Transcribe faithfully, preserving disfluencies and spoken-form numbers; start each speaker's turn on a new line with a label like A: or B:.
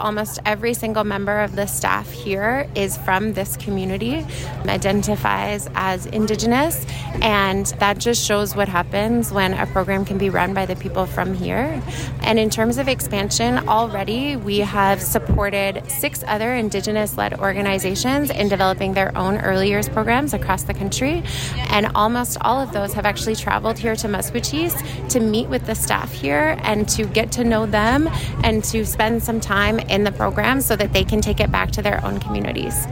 A: Almost every single member of the staff here is from this community, identifies as Indigenous, and that just shows what happens when a program can be run by the people from here. And in terms of expansion, already we have supported six other Indigenous-led organizations in developing their own early years programs across the country, and almost all of those have actually traveled here to Maskwacis to meet with the staff here and to get to know them and to spend some time in the program so that they can take it back to their own communities.